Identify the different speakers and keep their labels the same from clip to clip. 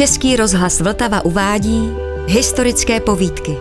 Speaker 1: Český rozhlas Vltava uvádí historické povídky.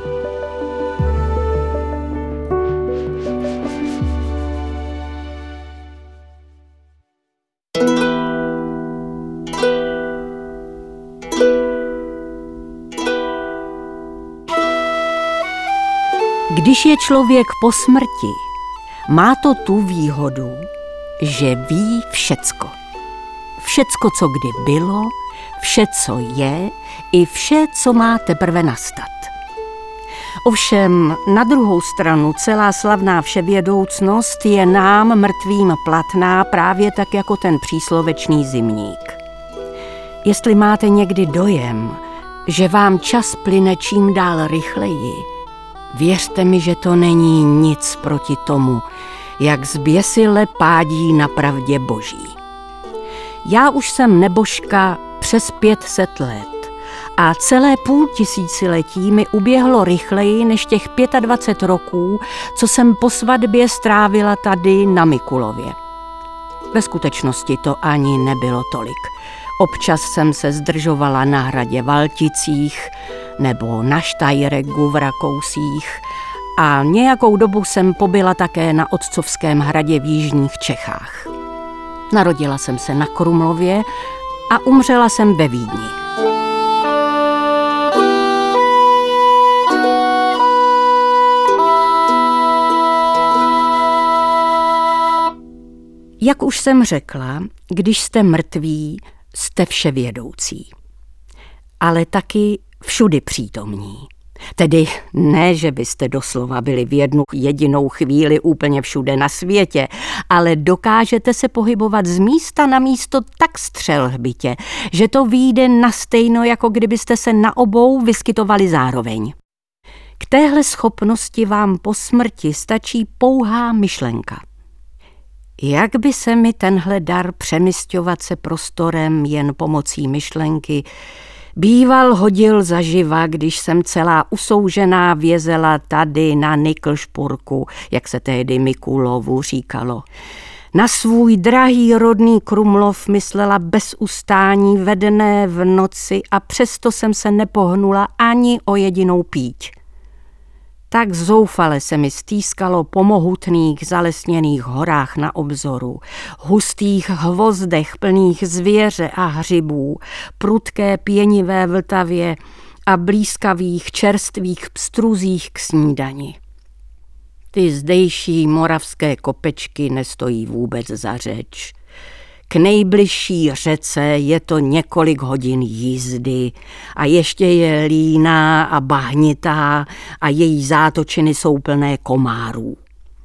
Speaker 2: Když je člověk po smrti, má to tu výhodu, že ví všecko. Všecko, co kdy bylo, vše, co je, i vše, co má teprve nastat. Ovšem, na druhou stranu, celá slavná vševědoucnost je nám, mrtvým, platná, právě tak jako ten příslovečný zimník. Jestli máte někdy dojem, že vám čas plyne čím dál rychleji, věřte mi, že to není nic proti tomu, jak zběsile pádí na pravdě boží. Já už jsem nebožka přes 500 let a celé půl tisíciletí mi uběhlo rychleji než těch 25 roků, co jsem po svatbě strávila tady na Mikulově. Ve skutečnosti to ani nebylo tolik. Občas jsem se zdržovala na hradě Valticích nebo na Štajregu v Rakousích a nějakou dobu jsem pobyla také na otcovském hradě v jižních Čechách. Narodila jsem se na Krumlově a umřela jsem ve Vídni. Jak už jsem řekla, když jste mrtví, jste vševědoucí, ale taky všudy přítomní. Tedy ne, že byste doslova byli v jednu jedinou chvíli úplně všude na světě, ale dokážete se pohybovat z místa na místo tak střelhbitě, že to vyjde nastejno, jako kdybyste se na obou vyskytovali zároveň. K téhle schopnosti vám po smrti stačí pouhá myšlenka. Jak by se mi tenhle dar přemisťovat se prostorem jen pomocí myšlenky býval hodil zaživa, když jsem celá usoužená vězela tady na Niklšpurku, jak se tehdy Mikulovu říkalo. Na svůj drahý rodný Krumlov myslela bez ustání ve dne v noci a přesto jsem se nepohnula ani o jedinou píď. Tak zoufale se mi stýskalo po mohutných zalesněných horách na obzoru, hustých hvozdech plných zvěře a hřibů, prudké pěnivé Vltavě a blýskavých čerstvých pstruzích k snídani. Ty zdejší moravské kopečky nestojí vůbec za řeč. K nejbližší řece je to několik hodin jízdy a ještě je líná a bahnitá a její zátočiny jsou plné komárů.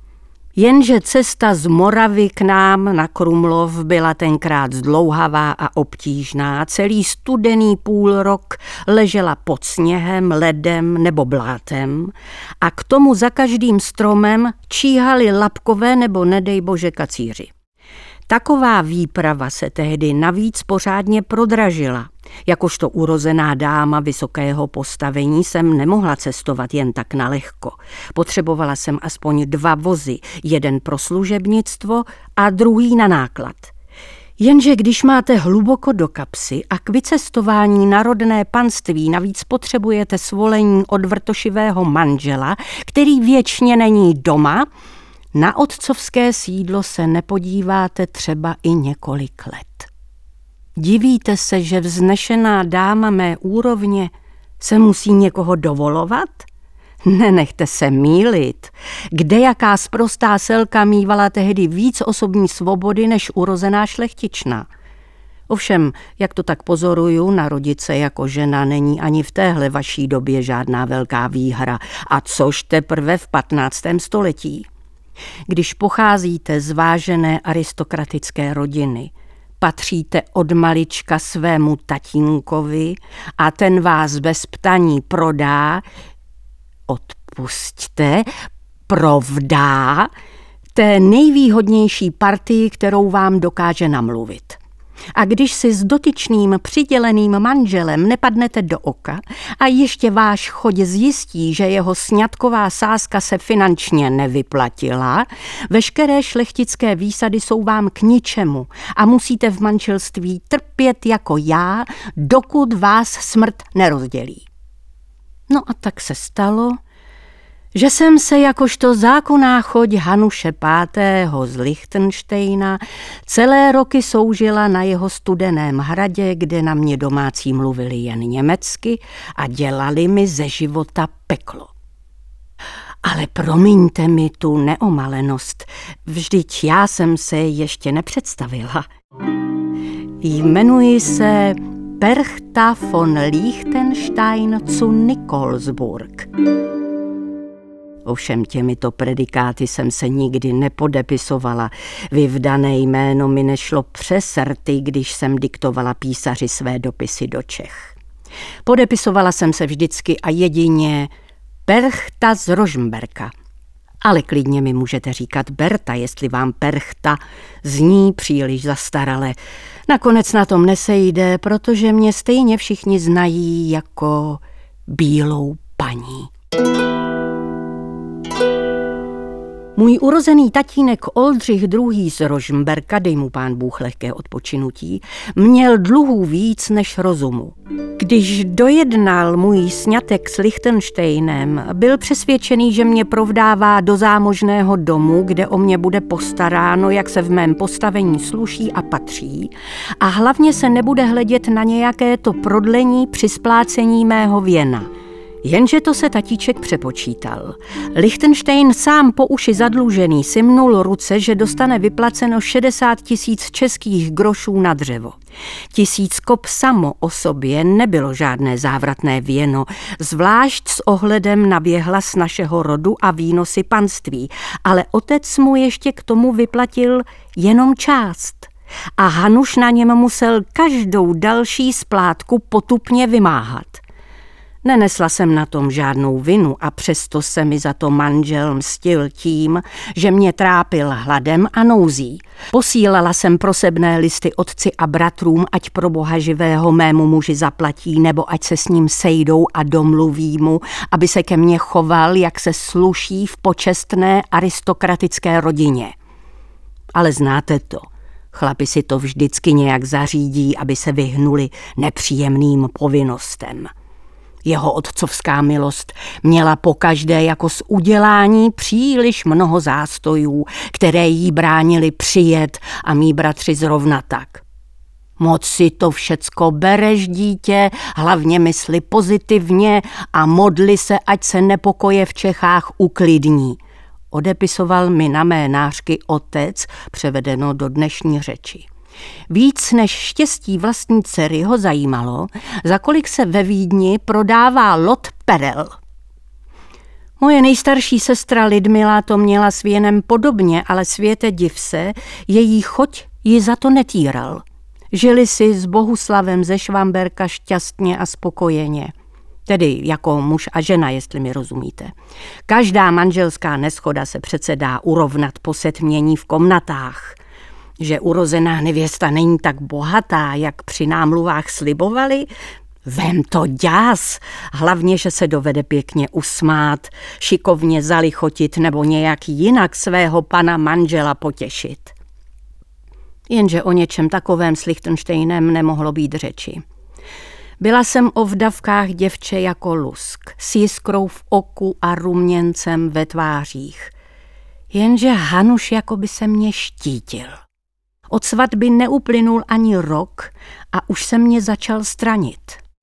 Speaker 2: Jenže cesta z Moravy k nám na Krumlov byla tenkrát zdlouhavá a obtížná. Celý studený půlrok ležela pod sněhem, ledem nebo blátem a k tomu za každým stromem číhali lapkové nebo nedej bože kacíři. Taková výprava se tehdy navíc pořádně prodražila. Jakožto urozená dáma vysokého postavení jsem nemohla cestovat jen tak nalehko. Potřebovala jsem aspoň 2 vozy, jeden pro služebnictvo a druhý na náklad. Jenže když máte hluboko do kapsy a k vycestování na rodné panství navíc potřebujete svolení od vrtošivého manžela, který věčně není doma, na otcovské sídlo se nepodíváte třeba i několik let. Divíte se, že vznešená dáma mé úrovně se musí někoho dovolovat? Nenechte se mýlit. Kdejaká sprostá selka mívala tehdy víc osobní svobody než urozená šlechtična. Ovšem, jak to tak pozoruju, narodit se jako žena není ani v téhle vaší době žádná velká výhra, a což teprve v 15. století. Když pocházíte z vážené aristokratické rodiny, patříte od malička svému tatínkovi a ten vás bez ptaní prodá, provdá té nejvýhodnější partii, kterou vám dokáže namluvit. A když si s dotyčným přiděleným manželem nepadnete do oka a ještě váš chod zjistí, že jeho sňatková sázka se finančně nevyplatila, veškeré šlechtické výsady jsou vám k ničemu a musíte v manželství trpět jako já, dokud vás smrt nerozdělí. No a tak se stalo, že jsem se jakožto zákonná choť Hanuše V. z Lichtenštejna celé roky soužila na jeho studeném hradě, kde na mě domácí mluvili jen německy a dělali mi ze života peklo. Ale promiňte mi tu neomalenost, vždyť já jsem se ještě nepředstavila. Jmenuji se Perchta von Liechtenstein zu Nikolsburg. Ovšem těmito predikáty jsem se nikdy nepodepisovala. Vyvdané jméno mi nešlo přes rty, když jsem diktovala písaři své dopisy do Čech. Podepisovala jsem se vždycky a jedině Perchta z Rožmberka. Ale klidně mi můžete říkat Berta, jestli vám Perchta zní příliš zastarale. Nakonec na tom nesejde, protože mě stejně všichni znají jako bílou paní. Můj urozený tatínek Oldřich II. Z Rožmberka, dej mu pán Bůh lehké odpočinutí, měl dluhů víc než rozumu. Když dojednal můj sňatek s Lichtensteinem, byl přesvědčený, že mě provdává do zámožného domu, kde o mě bude postaráno, jak se v mém postavení sluší a patří, a hlavně se nebude hledět na nějaké to prodlení při splácení mého věna. Jenže to se tatíček přepočítal. Lichtenstein sám po uši zadlužený si mnul ruce, že dostane vyplaceno 60 000 českých grošů na dřevo. 1000 kop samo o sobě nebylo žádné závratné věno, zvlášť s ohledem na věhlas našeho rodu a výnosy panství, ale otec mu ještě k tomu vyplatil jenom část. A Hanuš na něm musel každou další splátku potupně vymáhat. Nenesla jsem na tom žádnou vinu a přesto se mi za to manžel mstil tím, že mě trápil hladem a nouzí. Posílala jsem prosebné listy otci a bratrům, ať pro Boha živého mému muži zaplatí, nebo ať se s ním sejdou a domluví mu, aby se ke mně choval, jak se sluší v počestné aristokratické rodině. Ale znáte to. Chlapi si to vždycky nějak zařídí, aby se vyhnuli nepříjemným povinnostem. Jeho otcovská milost měla pokaždé jako z udělání příliš mnoho zástojů, které jí bránili přijet, a mí bratři zrovna tak. Moc si to všecko bereš, dítě, hlavně mysli pozitivně a modli se, ať se nepokoje v Čechách uklidní. Odepisoval mi na mé nářky otec, převedeno do dnešní řeči. Víc než štěstí vlastní dcery ho zajímalo, za kolik se ve Vídni prodává lot perel. Moje nejstarší sestra Lidmila to měla s věnem podobně, ale světe div se, její choť ji za to netýral. Žili si s Bohuslavem ze Švamberka šťastně a spokojeně. Tedy jako muž a žena, jestli mi rozumíte. Každá manželská neschoda se přece dá urovnat po setmění v komnatách. Že urozená nevěsta není tak bohatá, jak při námluvách slibovali? Vem to děs, hlavně, že se dovede pěkně usmát, šikovně zalichotit nebo nějak jinak svého pana manžela potěšit. Jenže o něčem takovém s Lichtensteinem nemohlo být řeči. Byla jsem o vdavkách děvče jako lusk, s jiskrou v oku a ruměncem ve tvářích. Jenže Hanuš jako by se mě štítil. Od svatby neuplynul ani rok a už se mě začal stranit.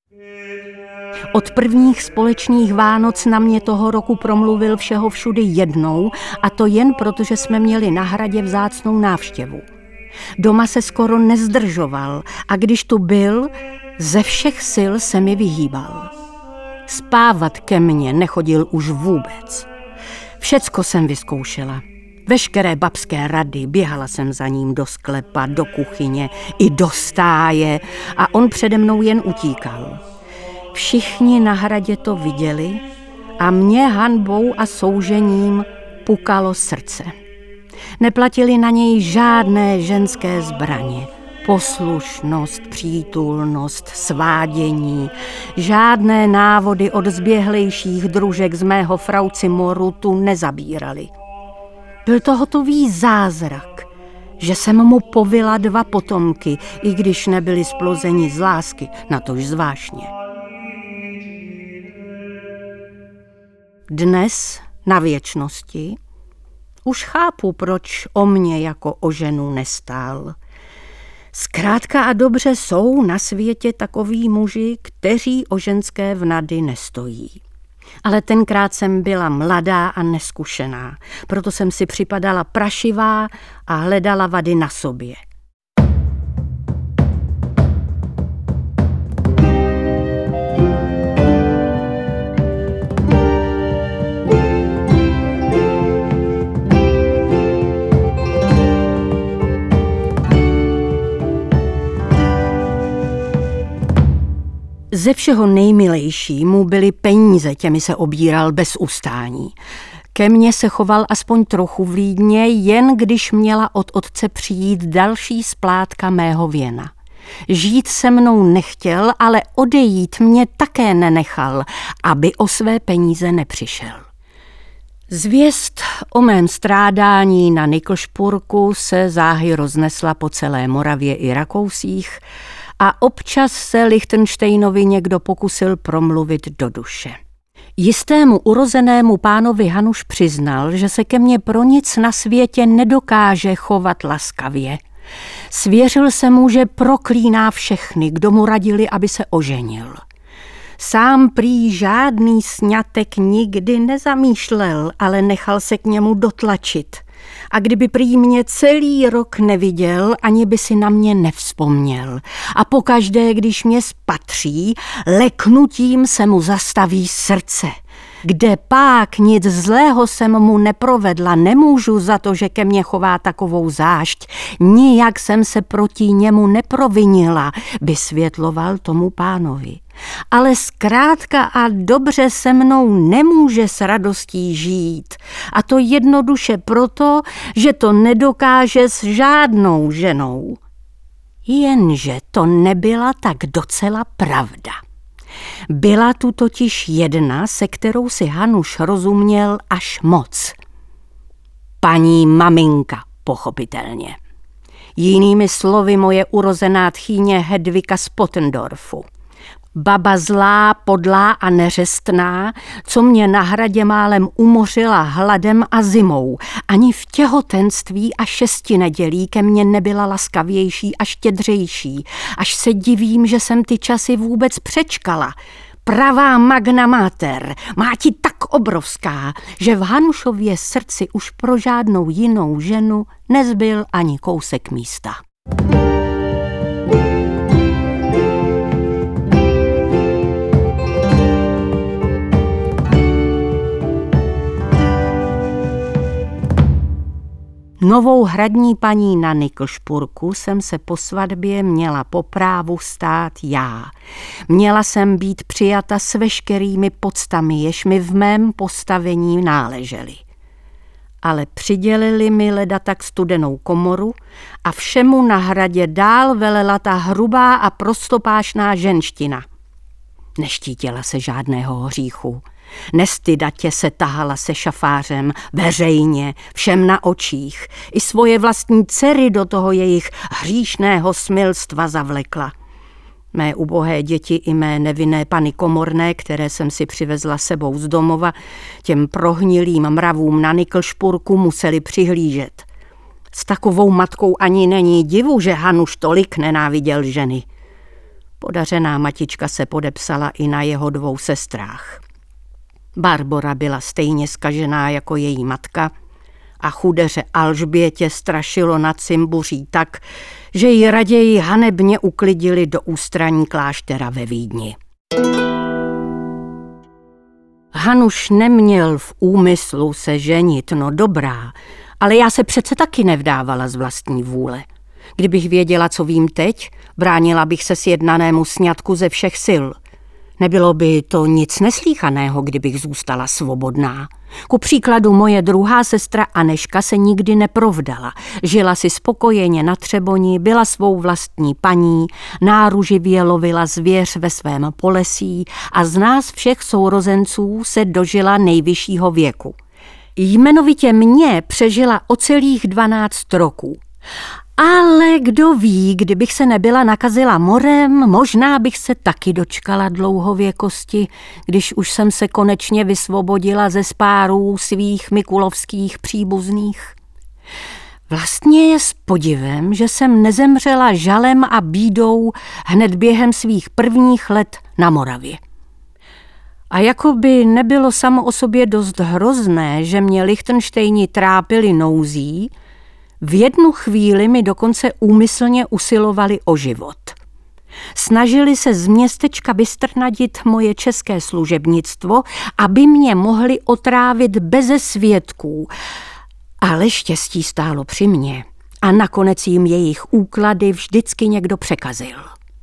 Speaker 2: Od prvních společných Vánoc na mě toho roku promluvil všeho všudy jednou, a to jen proto, že jsme měli na hradě vzácnou návštěvu. Doma se skoro nezdržoval a když tu byl, ze všech sil se mi vyhýbal. Spávat ke mně nechodil už vůbec. Všecko jsem vyzkoušela. Veškeré babské rady, běhala jsem za ním do sklepa, do kuchyně i do stáje a on přede mnou jen utíkal. Všichni na hradě to viděli a mě hanbou a soužením pukalo srdce. Neplatili na něj žádné ženské zbraně. Poslušnost, přítulnost, svádění, žádné návody od zběhlejších družek z mého Fraucimoru tu nezabírali. Byl to hotový zázrak, že jsem mu povila 2 potomky, i když nebyli splozeni z lásky, natož zvláštně. Dnes, na věčnosti, už chápu, proč o mě jako o ženu nestál. Zkrátka a dobře jsou na světě takoví muži, kteří o ženské vnady nestojí. Ale tenkrát jsem byla mladá a neskušená, proto jsem si připadala prašivá a hledala vady na sobě. Ze všeho nejmilejší mu byly peníze, těmi se obíral bez ustání. Ke mně se choval aspoň trochu vlídně, jen když měla od otce přijít další splátka mého věna. Žít se mnou nechtěl, ale odejít mě také nenechal, aby o své peníze nepřišel. Zvěst o mém strádání na Niklšpurku se záhy roznesla po celé Moravě i Rakousích a občas se Lichtenštejnovi někdo pokusil promluvit do duše. Jistému urozenému pánovi Hanuš přiznal, že se ke mně pro nic na světě nedokáže chovat laskavě. Svěřil se mu, že proklíná všechny, kdo mu radili, aby se oženil. Sám prý žádný sňatek nikdy nezamýšlel, ale nechal se k němu dotlačit. A kdyby prý mě celý rok neviděl, ani by si na mě nevzpomněl. A pokaždé, když mě spatří, leknutím se mu zastaví srdce. Kde pak nic zlého jsem mu neprovedla, nemůžu za to, že ke mně chová takovou zášť. Nijak jsem se proti němu neprovinila, vysvětloval tomu pánovi. Ale zkrátka a dobře se mnou nemůže s radostí žít. A to jednoduše proto, že to nedokáže s žádnou ženou. Jenže to nebyla tak docela pravda. Byla tu totiž jedna, se kterou si Hanuš rozuměl až moc. Paní maminka, pochopitelně. Jinými slovy moje urozená tchýně Hedvika z Pottendorfu. Baba zlá, podlá a neřestná, co mě na hradě málem umořila hladem a zimou. Ani v těhotenství a 6 nedělí ke mně nebyla laskavější a štědřejší. Až se divím, že jsem ty časy vůbec přečkala. Pravá magna mater, máti tak obrovská, že v Hanušově srdci už pro žádnou jinou ženu nezbyl ani kousek místa. Novou hradní paní na Niklšpurku jsem se po svatbě měla po právu stát já. Měla jsem být přijata s veškerými poctami, jež mi v mém postavení náležely. Ale přidělili mi leda tak studenou komoru a všemu na hradě dál velela ta hrubá a prostopášná ženština. Neštítila se žádného hříchu. Nestydatě se tahala se šafářem, veřejně, všem na očích. I svoje vlastní dcery do toho jejich hříšného smilstva zavlekla. Mé ubohé děti i mé nevinné pany komorné, které jsem si přivezla sebou z domova, těm prohnilým mravům na Niklšpurku museli přihlížet. S takovou matkou ani není divu, že Hanuš tolik nenáviděl ženy. Podařená matička se podepsala i na jeho 2 sestrách. Barbora byla stejně zkažená jako její matka a chudeře Alžbětě strašilo nad cimbuří tak, že ji raději hanebně uklidili do ústraní kláštera ve Vídni. Hanuš neměl v úmyslu se ženit, no dobrá, ale já se přece taky nevdávala z vlastní vůle. Kdybych věděla, co vím teď, bránila bych se sjednanému sňatku ze všech sil. Nebylo by to nic neslýchaného, kdybych zůstala svobodná. Ku příkladu moje druhá sestra Aneška se nikdy neprovdala. Žila si spokojeně na Třeboni, byla svou vlastní paní, náruživě lovila zvěř ve svém polesí a z nás všech sourozenců se dožila nejvyššího věku. Jmenovitě mě přežila o celých 12 roků. Ale kdo ví, kdybych se nebyla nakazila morem, možná bych se taky dočkala dlouhověkosti, když už jsem se konečně vysvobodila ze spárů svých mikulovských příbuzných. Vlastně je s podivem, že jsem nezemřela žalem a bídou hned během svých prvních let na Moravě. A jako by nebylo samo o sobě dost hrozné, že mě Lichtenštejni trápili nouzí, v jednu chvíli mi dokonce úmyslně usilovali o život. Snažili se z městečka vystrnadit moje české služebnictvo, aby mě mohli otrávit beze svědků. Ale štěstí stálo při mně a nakonec jim jejich úklady vždycky někdo překazil.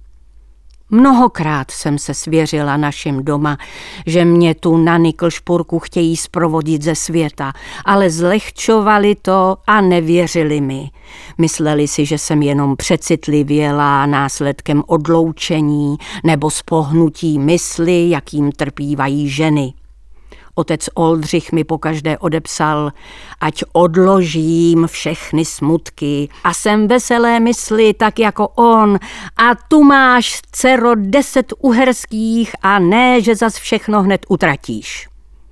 Speaker 2: Mnohokrát jsem se svěřila našim doma, že mě tu na Niklšpurku chtějí zprovodit ze světa, ale zlehčovali to a nevěřili mi. Mysleli si, že jsem jenom přecitlivělá následkem odloučení nebo zpohnutí mysli, jakým trpívají ženy. Otec Oldřich mi pokaždé odepsal, ať odložím všechny smutky a jsem veselé mysli tak jako on a tu máš, dcero, 10 uherských a ne, že zas všechno hned utratíš.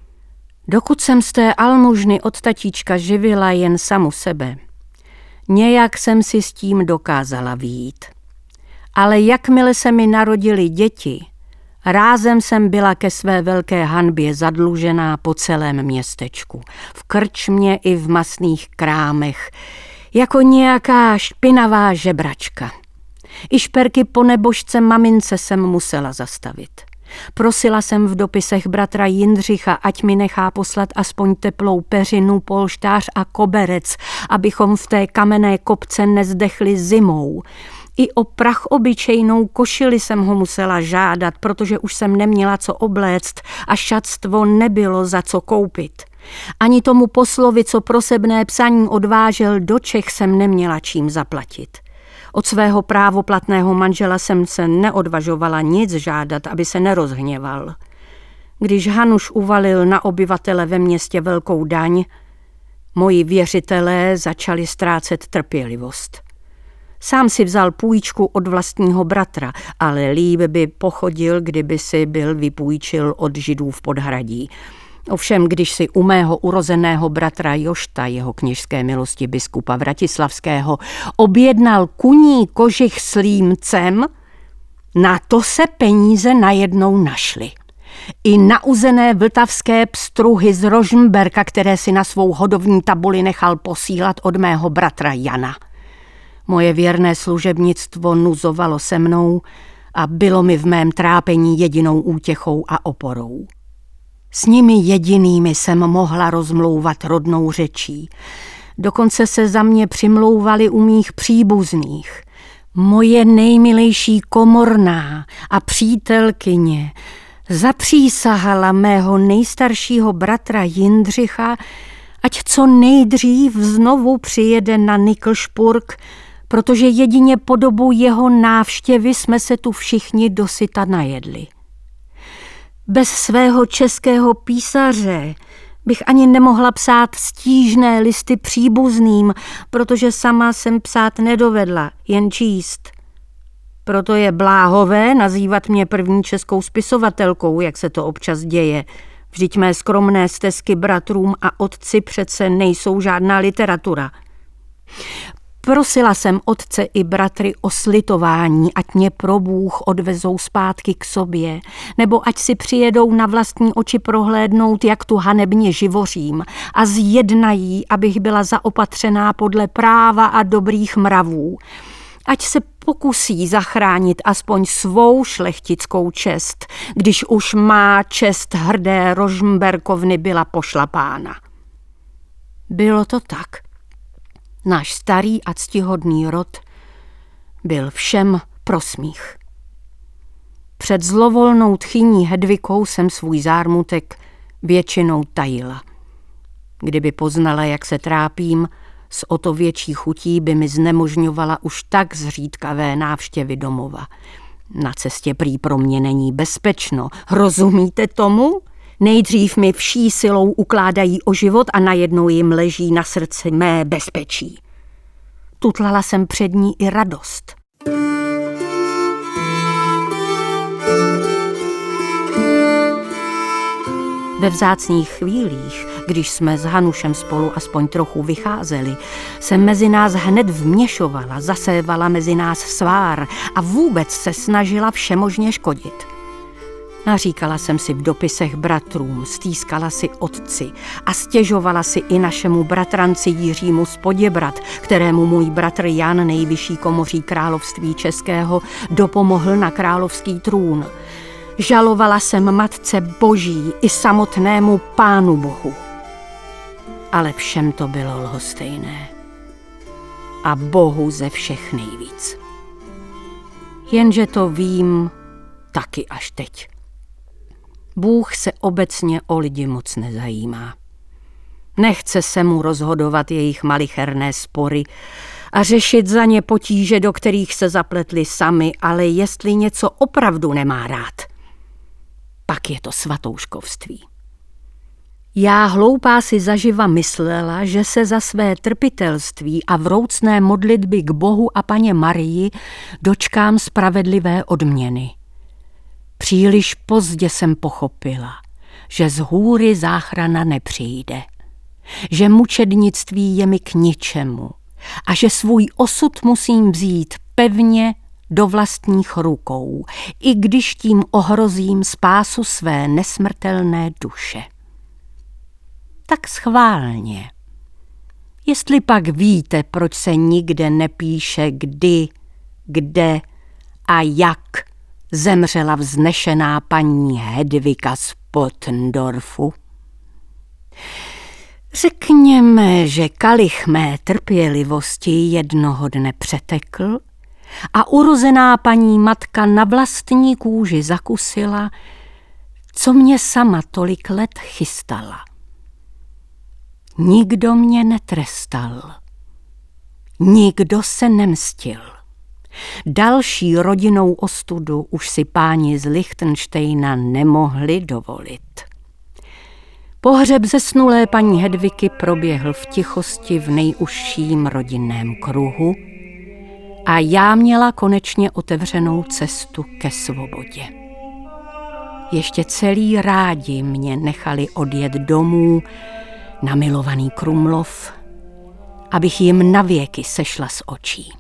Speaker 2: Dokud jsem z té almužny od tatíčka živila jen samu sebe, nějak jsem si s tím dokázala vyjít. Ale jakmile se mi narodily děti, rázem jsem byla ke své velké hanbě zadlužená po celém městečku, v krčmě i v masných krámech, jako nějaká špinavá žebračka. I šperky po nebožce mamince jsem musela zastavit. Prosila jsem v dopisech bratra Jindřicha, ať mi nechá poslat aspoň teplou peřinu, polštář a koberec, abychom v té kamenné kopce nezdechli zimou. I o prach obyčejnou košili jsem ho musela žádat, protože už jsem neměla co obléct a šatstvo nebylo za co koupit. Ani tomu poslovi, co prosebné psaní odvážel do Čech, jsem neměla čím zaplatit. Od svého právoplatného manžela jsem se neodvažovala nic žádat, aby se nerozhněval. Když Hanuš uvalil na obyvatele ve městě velkou daň, moji věřitelé začali ztrácet trpělivost. Sám si vzal půjčku od vlastního bratra, ale líp by pochodil, kdyby si byl vypůjčil od Židů v Podhradí. Ovšem, když si u mého urozeného bratra Jošta, jeho kněžské milosti biskupa Vratislavského, objednal kuní kožich s límcem, na to se peníze najednou našly. I nauzené vltavské pstruhy z Rožmberka, které si na svou hodovní tabuli nechal posílat od mého bratra Jana. Moje věrné služebnictvo nuzovalo se mnou a bylo mi v mém trápení jedinou útěchou a oporou. S nimi jedinými jsem mohla rozmlouvat rodnou řečí. Dokonce se za mě přimlouvali u mých příbuzných. Moje nejmilejší komorná a přítelkyně zapřísahala mého nejstaršího bratra Jindřicha, ať co nejdřív znovu přijede na Niklšpurk, protože jedině po dobu jeho návštěvy jsme se tu všichni dosyta najedli. Bez svého českého písaře bych ani nemohla psát stížné listy příbuzným, protože sama jsem psát nedovedla, jen číst. Proto je bláhové nazývat mě první českou spisovatelkou, jak se to občas děje. Vždyť mé skromné stesky bratrům a otci přece nejsou žádná literatura. Prosila jsem otce i bratry o slitování, ať mě pro Bůh odvezou zpátky k sobě, nebo ať si přijedou na vlastní oči prohlédnout, jak tu hanebně živořím, a zjednají, abych byla zaopatřená podle práva a dobrých mravů. Ať se pokusí zachránit aspoň svou šlechtickou čest, když už má čest hrdé Rožmberkovny byla pošlapána. Bylo to tak. Náš starý a ctihodný rod byl všem prosmích. Před zlovolnou tchyní Hedvikou jsem svůj zármutek většinou tajila. Kdyby poznala, jak se trápím, s o to větší chutí by mi znemožňovala už tak zřídkavé návštěvy domova. Na cestě prý pro mě není bezpečno. Rozumíte tomu? Nejdřív mi vší silou ukládají o život a najednou jim leží na srdci mé bezpečí. Tutlala jsem před ní i radost. Ve vzácných chvílích, když jsme s Hanušem spolu aspoň trochu vycházeli, se mezi nás hned vměšovala, zasévala mezi nás svár a vůbec se snažila všemožně škodit. Naříkala jsem si v dopisech bratrům, stýskala si otci a stěžovala si i našemu bratranci Jiřímu z Poděbrad, kterému můj bratr Jan, nejvyšší komoří království českého, dopomohl na královský trůn. Žalovala jsem Matce Boží i samotnému Pánu Bohu. Ale všem to bylo lhostejné. A Bohu ze všech nejvíc. Jenže to vím taky až teď. Bůh se obecně o lidi moc nezajímá. Nechce se mu rozhodovat jejich malicherné spory a řešit za ně potíže, do kterých se zapletli sami, ale jestli něco opravdu nemá rád, pak je to svatouškovství. Já hloupá si zaživa myslela, že se za své trpitelství a vroucné modlitby k Bohu a Panně Marii dočkám spravedlivé odměny. Příliš pozdě jsem pochopila, že z hůry záchrana nepřijde, že mučednictví je mi k ničemu a že svůj osud musím vzít pevně do vlastních rukou, i když tím ohrozím spásu své nesmrtelné duše. Tak schválně. Jestli pak víte, proč se nikde nepíše kdy, kde a jak zemřela vznešená paní Hedvika z Pottendorfu. Řekněme, že kalich mé trpělivosti jednoho dne přetekl a urozená paní matka na vlastní kůži zakusila, co mě sama tolik let chystala. Nikdo mě netrestal. Nikdo se nemstil. Další rodinnou ostudu už si páni z Lichtenštejna nemohli dovolit. Pohřeb zesnulé paní Hedviky proběhl v tichosti v nejužším rodinném kruhu a já měla konečně otevřenou cestu ke svobodě. Ještě celý rádi mě nechali odjet domů na milovaný Krumlov, abych jim navěky sešla z očí.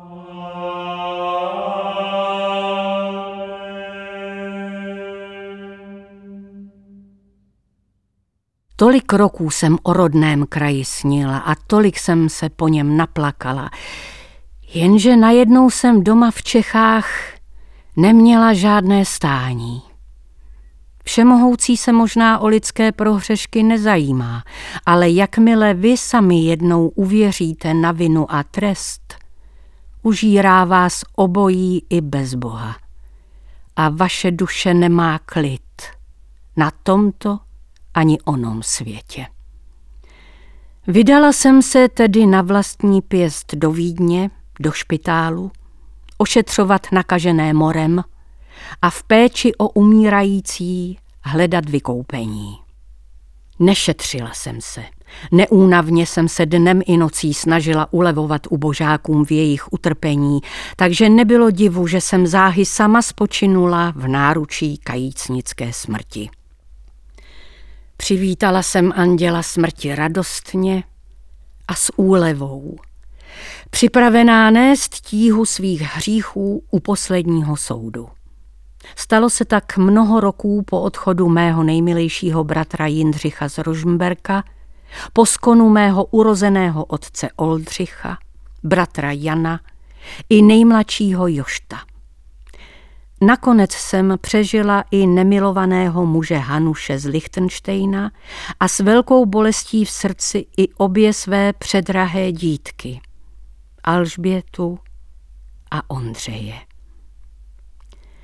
Speaker 2: Tolik roků jsem o rodném kraji snila a tolik jsem se po něm naplakala, jenže najednou jsem doma v Čechách neměla žádné stání. Všemohoucí se možná o lidské prohřešky nezajímá, ale jakmile vy sami jednou uvěříte na vinu a trest, užírá vás obojí i bez Boha. A vaše duše nemá klid na tomto ani onom světě. Vydala jsem se tedy na vlastní pěst do Vídně, do špitálu, ošetřovat nakažené morem a v péči o umírající hledat vykoupení. Nešetřila jsem se. Neúnavně jsem se dnem i nocí snažila ulevovat ubožákům v jejich utrpení, takže nebylo divu, že jsem záhy sama spočinula v náručí kajícnické smrti. Přivítala jsem anděla smrti radostně a s úlevou, připravená nést tíhu svých hříchů u posledního soudu. Stalo se tak mnoho roků po odchodu mého nejmilejšího bratra Jindřicha z Rožmberka, po skonu mého urozeného otce Oldřicha, bratra Jana i nejmladšího Jošta. Nakonec jsem přežila i nemilovaného muže Hanuše z Lichtenštejna a s velkou bolestí v srdci i obě své předrahé dítky, Alžbětu a Ondřeje.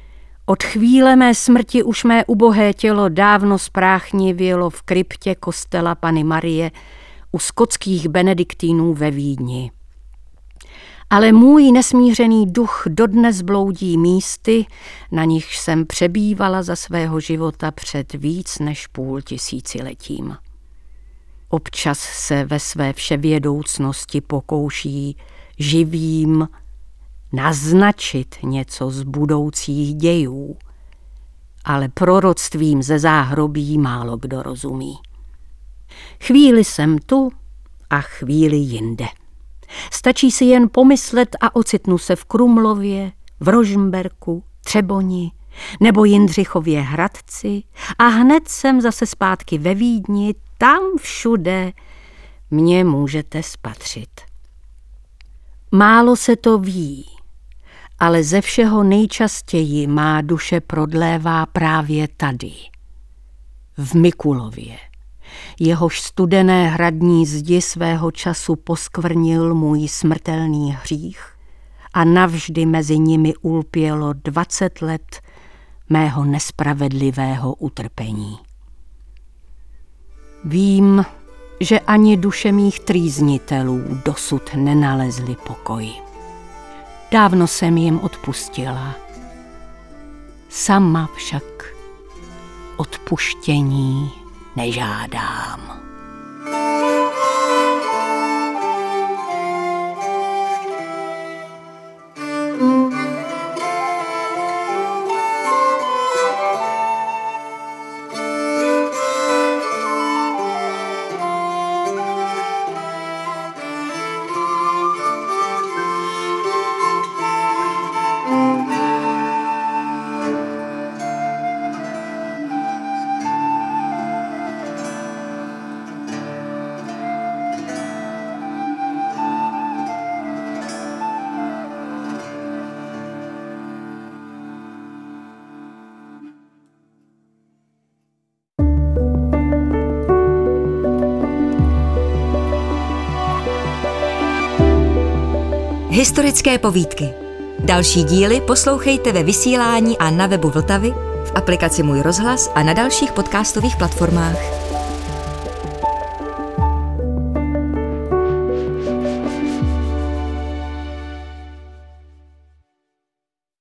Speaker 2: Od chvíle mé smrti už mé ubohé tělo dávno spráchnivělo v kryptě kostela Panny Marie u skotských benediktínů ve Vídni. Ale můj nesmířený duch dodnes bloudí místy, na nichž jsem přebývala za svého života před víc než 500 letím. Občas se ve své vševědoucnosti pokouší živým naznačit něco z budoucích dějů, ale proroctvím ze záhrobí málo kdo rozumí. Chvíli jsem tu a chvíli jinde. Stačí si jen pomyslet a ocitnu se v Krumlově, v Rožmberku, Třeboni nebo Jindřichově Hradci a hned jsem zase zpátky ve Vídni, tam všude mě můžete spatřit. Málo se to ví, ale ze všeho nejčastěji má duše prodlévá právě tady, v Mikulově. Jehož studené hradní zdi svého času poskvrnil můj smrtelný hřích a navždy mezi nimi ulpělo 20 let mého nespravedlivého utrpení. Vím, že ani duše mých trýznitelů dosud nenalezly pokoj. Dávno jsem jim odpustila. Sama však odpuštění nežádám.
Speaker 1: Historické povídky. Další díly poslouchejte ve vysílání a na webu Vltavy, v aplikaci Můj rozhlas a na dalších podcastových platformách.